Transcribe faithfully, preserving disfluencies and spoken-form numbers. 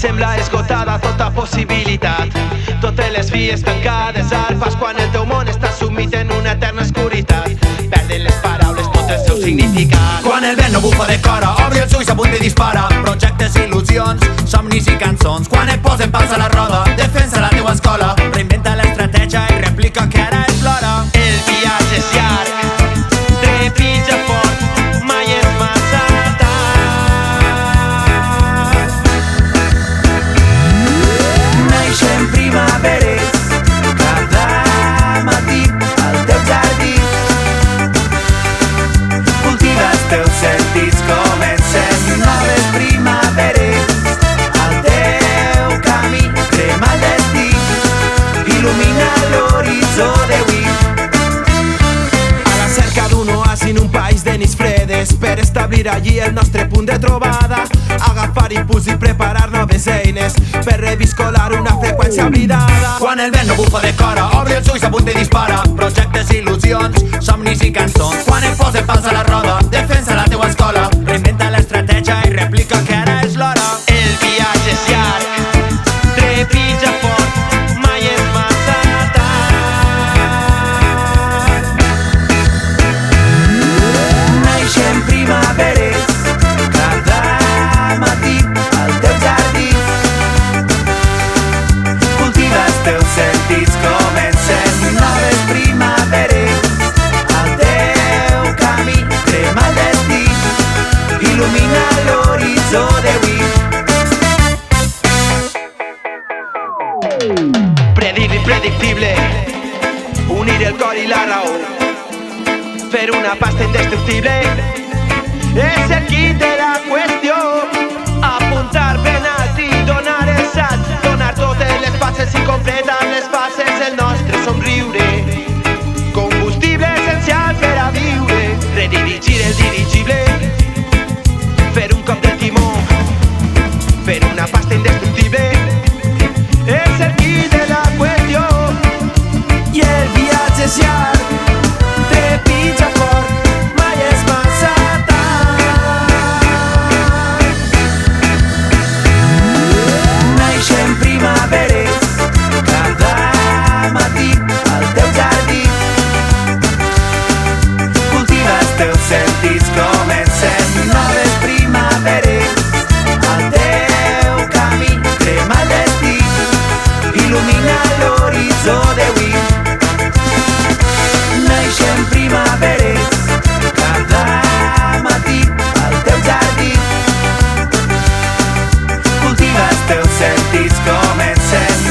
sembla esgotada tota possibilitat. Totes les vies tancades al pas quan el teu món està sumit en una eterna oscuritat. Perden les paraules tot el seu significat. Quan el vent no bufa de cora, obri els ulls, apunta i dispara. Projectes, il·lusions, somnis i cançons. Quan et posen pals a la roda, defensa la teua escola. Reinventa l'estratègia i replica que ara és l'hora. El viatge és llarg, trepitja fort, mai és massa tard. Naixen primaveres cada matí al teu jardí. Cultiva els teus sentits, comencen noves primaveres al teu camí. Crema el destí, il·lumina l'horitzó d'avui. A la cerca d'un oasi en un país de nits fredes, per establir allí el nostre punt de trobada. Agafar impuls i preparar noves eines per reviscolar una freqüència oblidada. Quan el vent no bufa de cora, obri els ulls, apunta i dispara. Projectes, il·lusions, somnis i cançons. Quan et posen pals a la roda, defensa la teua escola. Reinventa l'estratègia i replica que ara és l'hora. El viatge és llarg, trepitja fort, mai és massa tard. Naixen primaveres cada matí al teu jardí. Cultiva els teus sentits, comencen noves primaveres al teu camí. Crema el destí, il·lumina l'horitzó d'avui. Predir l'impredictible, unir el cor i la raó, fer una pasta indestructible. És el quid de la qüestió. Apuntar ben alt i donar el salt, donar totes les passes i completar les fases del nostre somriure. Combustible essencial per a viure. Redirigir el dirigible, fer un cop de timó, fer una pasta indestructible. És el quid de la qüestió. I el viatge és llarg, trepitja fort, mai és massa tard. Naixen primaveres cada matí al teu jardí. Cultiva els teus sentits, comencen noves primaveres al teu camí. Crema el destí, il·lumina l'horitzó d'avui. Naixen primaveres cada matí al teu jardí. Cultiva els teus sentits, comencen